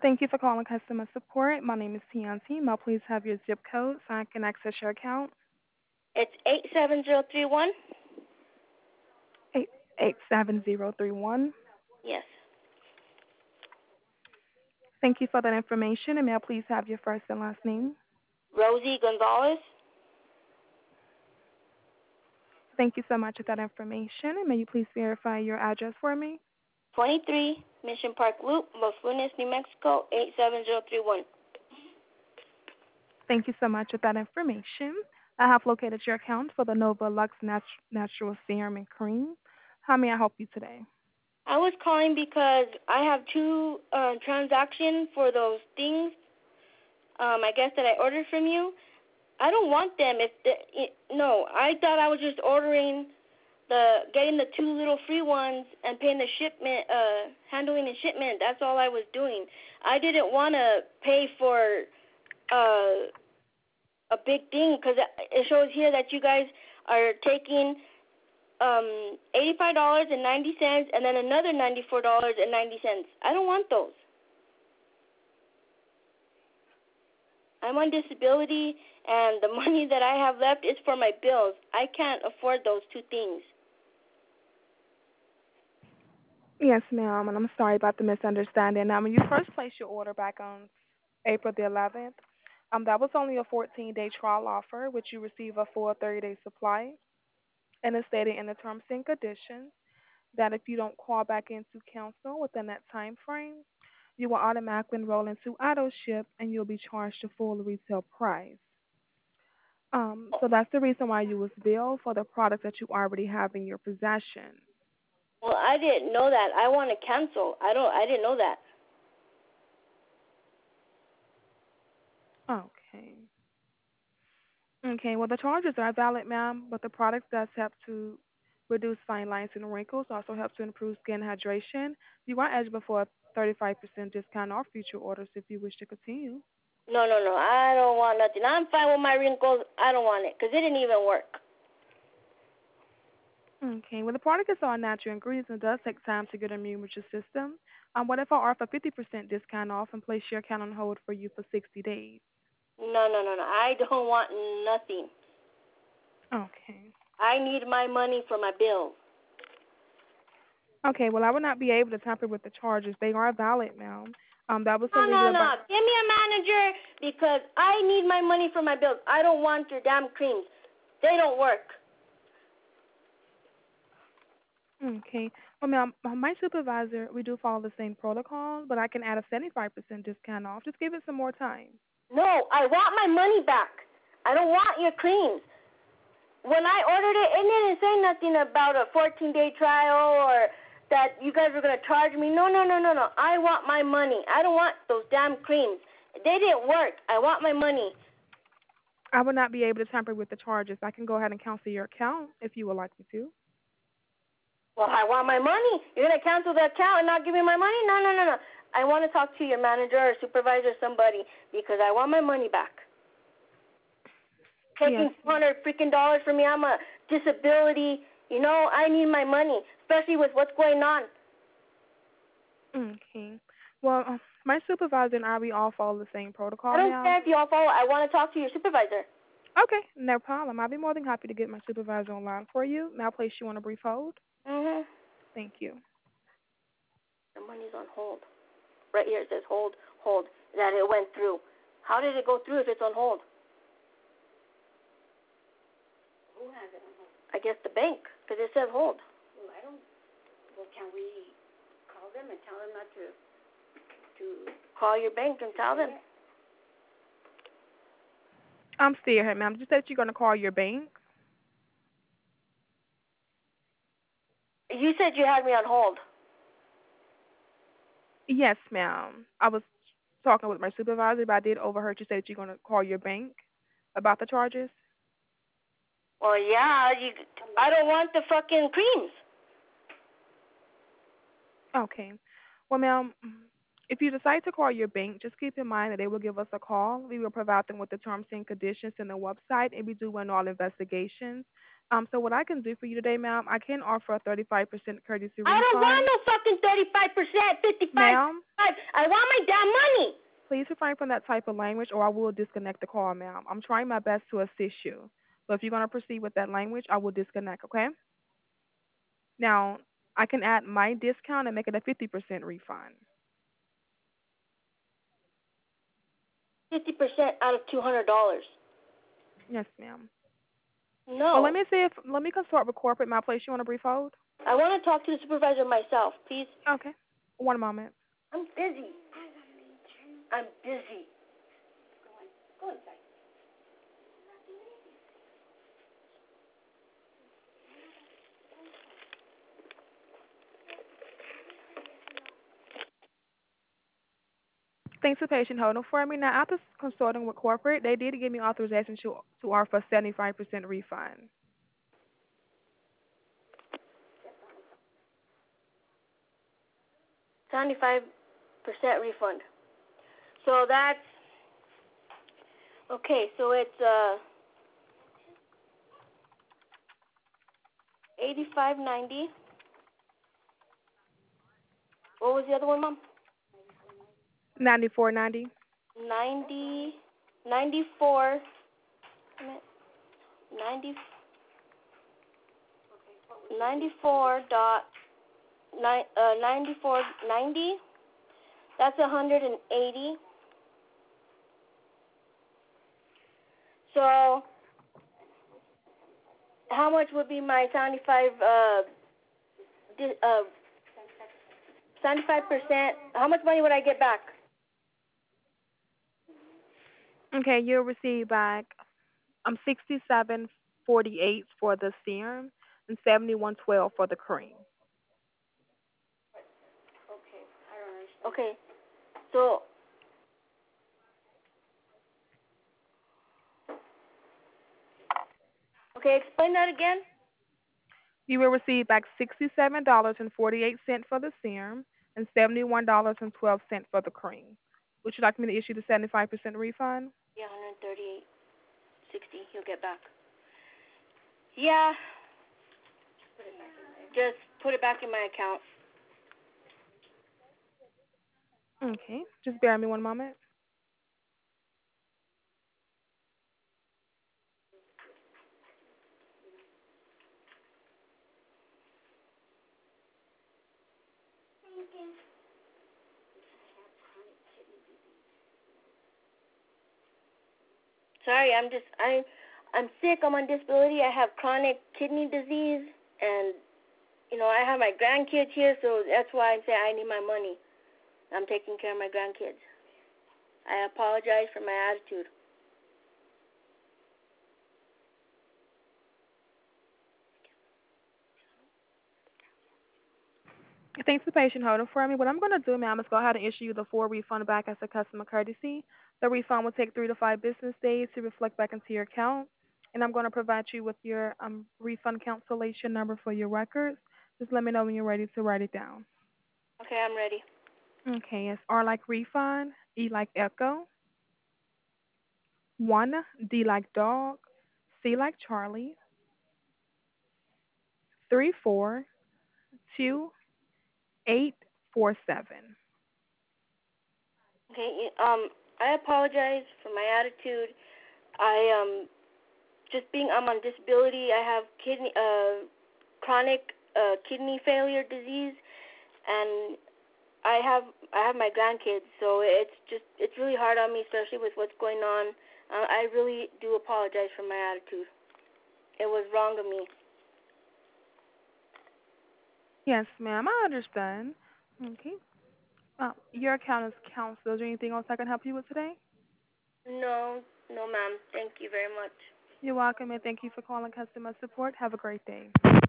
Thank you for calling customer support. My name is Tianti. May I please have your zip code so I can access your account? It's 87031. 87031. Yes. Thank you for that information. And may I please have your first and last name? Rosie Gonzalez. Thank you so much for that information. And may you please verify your address for me? 23 Mission Park Loop, Los Lunes, New Mexico, 87031. Thank you so much for that information. I have located your account for the Nova Lux Natural Serum and Cream. How may I help you today? I was calling because I have two transactions for those things. I guess that I ordered from you. I don't want them. No, I thought I was just ordering getting the two little free ones and paying the shipment, handling the shipment. That's all I was doing. I didn't want to pay for a big thing because it shows here that you guys are taking $85.90 and then another $94.90. I don't want those. I'm on disability, and the money that I have left is for my bills. I can't afford those two things. Yes, ma'am, and I'm sorry about the misunderstanding. Now, when you first placed your order back on April the 11th, that was only a 14-day trial offer, which you receive a full 30-day supply, and it's stated in the terms and conditions that if you don't call back into council within that time frame, you will automatically enroll into auto ship, and you'll be charged the full retail price. So that's the reason why you was billed for the product that you already have in your possession. Well, I didn't know that. I want to cancel. I didn't know that. Okay. Okay, well, the charges are valid, ma'am, but the product does help to reduce fine lines and wrinkles, also helps to improve skin hydration. You are eligible for a 35% discount off future orders if you wish to continue. No, no, no. I don't want nothing. I'm fine with my wrinkles. I don't want it because it didn't even work. Okay, well, the product is all natural ingredients and does take time to get immune with your system. What if I offer 50% discount off and place your account on hold for you for 60 days? No, no, no, no. I don't want nothing. Okay. I need my money for my bills. Okay, well, I will not be able to tamper with the charges. They are valid, ma'am. That was No, something no, you no. about. Give me a manager because I need my money for my bills. I don't want your damn creams. They don't work. Okay. Well, ma'am, my supervisor, we do follow the same protocol, but I can add a 75% discount off. Just give it some more time. No, I want my money back. I don't want your creams. When I ordered it, it didn't say nothing about a 14-day trial or that you guys were going to charge me. No, no, no, no, no. I want my money. I don't want those damn creams. They didn't work. I want my money. I will not be able to tamper with the charges. I can go ahead and cancel your account if you would like me to. Well, I want my money. You're going to cancel the account and not give me my money? No, no, no, no. I want to talk to your manager or supervisor or somebody because I want my money back. Yes. Taking $200 from me, I'm a disability. You know, I need my money, especially with what's going on. Okay. Well, my supervisor and I, we all follow the same I protocol, don't ma'am. care if you all follow. I want to talk to your supervisor. Okay, no problem. I'll be more than happy to get my supervisor online for you. Now, place you on a brief hold. Mhm. Thank you. The money's on hold. Right here it says hold, hold. That it went through. How did it go through if it's on hold? Who has it on hold? I guess the bank, because it says hold. Well, I don't. Well, can we call them and tell them not to call your bank and tell them? I'm still here, ma'am. You said you're going to call your bank? You said you had me on hold. Yes, ma'am. I was talking with my supervisor, but I did overheard you say that you're going to call your bank about the charges. Well, yeah. I don't want the fucking creams. Okay. Well, ma'am, if you decide to call your bank, just keep in mind that they will give us a call. We will provide them with the terms and conditions and the website, and we do run all investigations. So what I can do for you today, ma'am, I can offer a 35% courtesy I don't want refund. no fucking 35%, 55, Ma'am, 55. I want my damn money. please refrain from that type of language or I will disconnect the call, ma'am. I'm trying my best to assist you. So if you're going to proceed with that language, I will disconnect, okay? Now, I can add my discount and make it a 50% refund. 50% out of $200. Yes, ma'am. Well, No. let me consult with corporate. May I place you on a brief hold? I want to talk to the supervisor myself, please. Okay. One moment. I'm busy. I'm busy. Go inside. Thanks for patient holding for me. Now, after consulting with corporate, they did give me authorization to offer a 75% refund. 75% refund. So that's okay. So it's 85.90. What was the other one, Mom? 94.90. 90, 94, 90, 94 dot 94.90. That's 180. So how much would be my 75%? How much money would I get back? Okay, you'll receive back 67.48 for the serum and 71.12 for the cream. Okay. So okay, explain that again. You will receive back $67.48 for the serum and $71.12 for the cream. Would you like me to issue the 75% refund? Yeah, 138.60. You'll get back. Yeah, just put it back in my account. Okay, just bear with me one moment. Sorry, I'm sick. I'm on disability. I have chronic kidney disease, and I have my grandkids here, so that's why I say I need my money. I'm taking care of my grandkids. I apologize for my attitude. Thanks for patient holding for me. What I'm going to do, ma'am, is go ahead and issue you the full refund back as a customer courtesy. The refund will take 3 to 5 business days to reflect back into your account, and I'm going to provide you with your refund cancellation number for your records. Just let me know when you're ready to write it down. Okay, I'm ready. Okay, it's R like refund, E like echo, 1, D like dog, C like Charlie, 342847. Okay, I apologize for my attitude. I'm on disability. I have chronic kidney failure disease, and I have my grandkids, so it's really hard on me, especially with what's going on. I really do apologize for my attitude. It was wrong of me. Yes, ma'am, I understand. Okay. Your account is canceled. Is there anything else I can help you with today? No, no, ma'am. Thank you very much. You're welcome, and thank you for calling customer support. Have a great day.